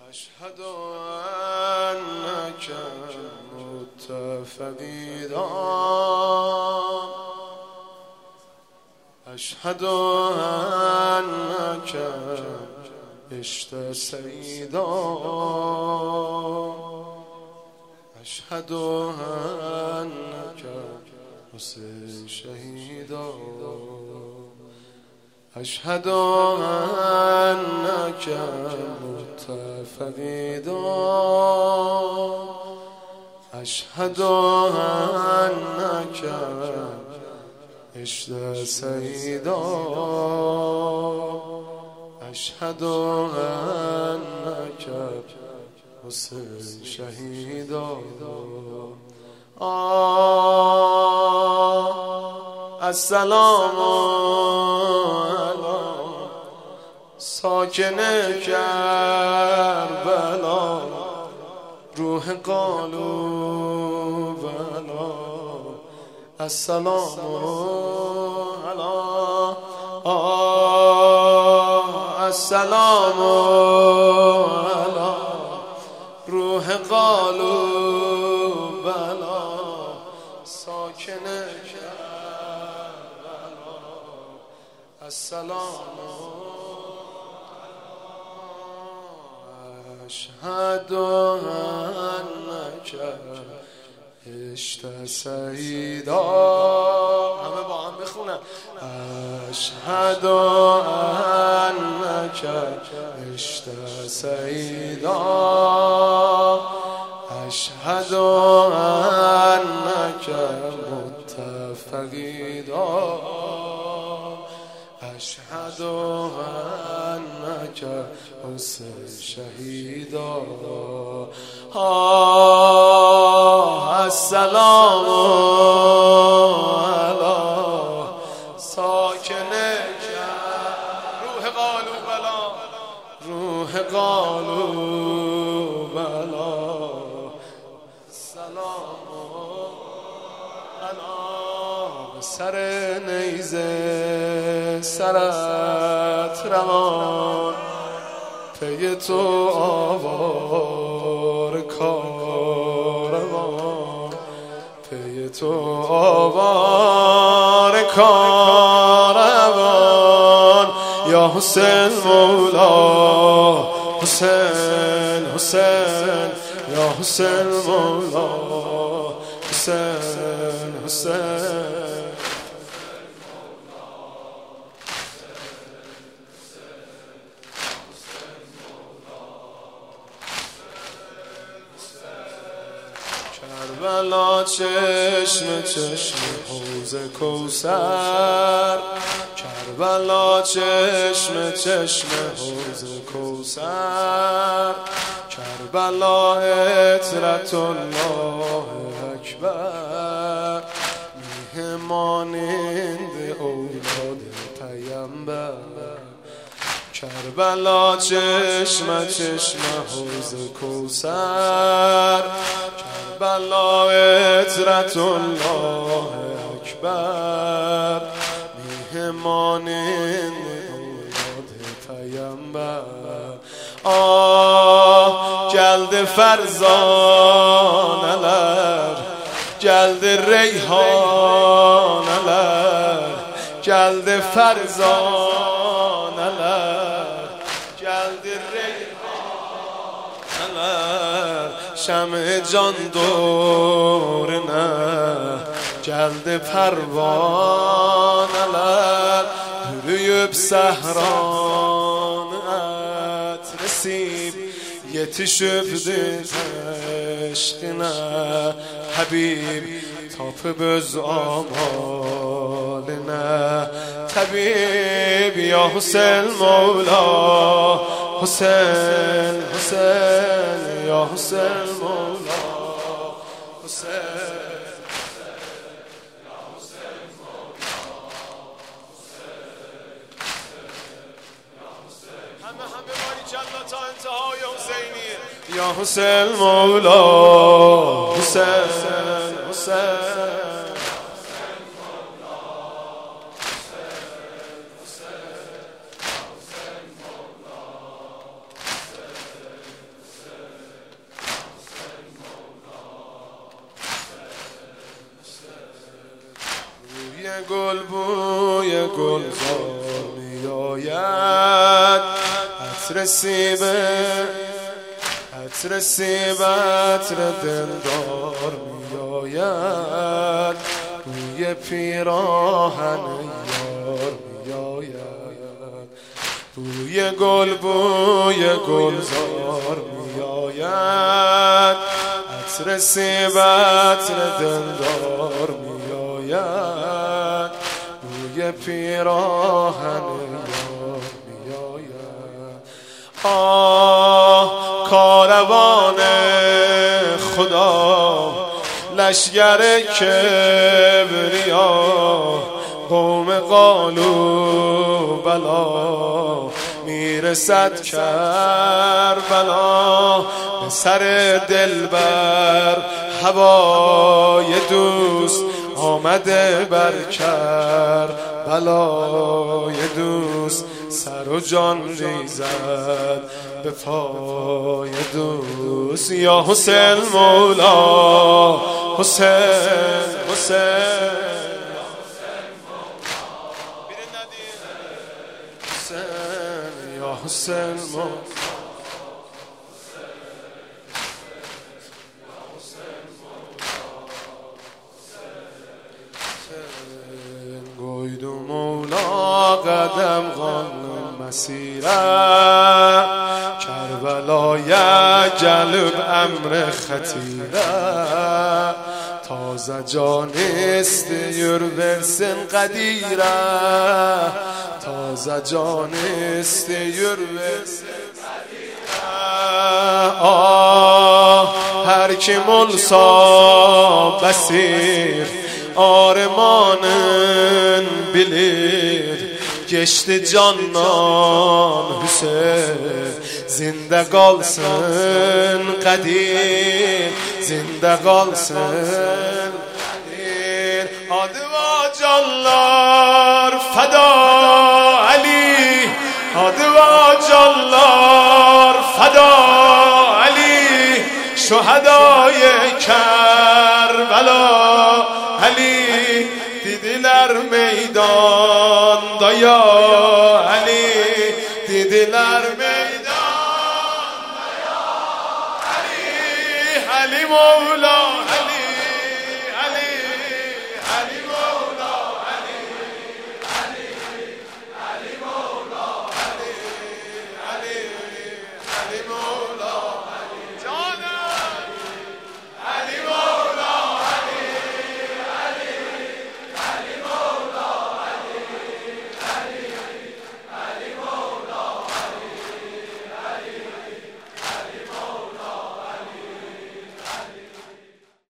أشهد أنك متفقدا أشهد أنك عشت سيدا أشهد أنك حسين شهيدا أشهد أنك متفقدا أشهد أنك عشت سيدا أشهد أنك حسين شهيدا السلام على ساکن کربلا روح قالوا بلا السلام على السلام على روح قالوا بلا ساکن کربلا السلام أشهد أنك عشت سيدا همه با هم بخونن أشهد أنك عشت سيدا أشهد أنك متفقدا أشهد أنك حسين شهيدا السلام على ساكن روح قالوا بلا روح قالوا بلا السلام على سر نیزه سرت روان پی تو آوار کاروان پی تو آوار کاروان یا حسین مولا حسین حسین یا حسین مولا حسین حسین کربلا چشم چشم حوض کوثر کربلا چشم چشم حوض کوثر کربلا عطرت الله اکبر میهمانند اولاد پیامبر کربلا چشم چشم حوض کوثر کربلا عطرت الله اکبر میهمانند اولاد پیامبر جلد فرزانلر جلد ریحانلر جلد فرزانلر جلد ریحانلر شمع جان دور نه جلد پروانلر yürüyüp sahranat resip yetişüpdü aşkına Habib tapıp öz amaline Tabib ya Hüseyin Mevla Hüseyin Hüseyin ya Hüseyin Mevla Hüseyin یا حسین مولا حسین حسین گل بوی گلزار می آید، عطر سیب عطر دلدار می آید، بوی پیراهن یار می آید، بوی گل بوی گلزار می آید، عطر سیب عطر دلدار می آید، بوی پیراهن یار می آید. کاروان خدا لشگر کبریا، قوم قالو بلا میرسد کربلا، به سر دلبر هوای دوست آمده بر کربلای دوست، سر و جان ریزد به پای دوست. یا حسین مولا حسین حسین یا حسین مولا گویدو مولا قدم قانون مسیره، کربلای جلب امر خطیره، تازه جانست یوربرسن قدیره، تازه جانست یوربرسن قدیره. هر کی ملسا بسیر armanın bilir, geçti candan Hüseyin, zinde kalsın Kadir, zinde kalsın Kadir. Adı ve canlar feda Ali, adı ve canlar feda Ali, şuhadayı Kerbela Ali, dediler meydanda ya Ali, dediler meydanda ya Ali, Ali Mevla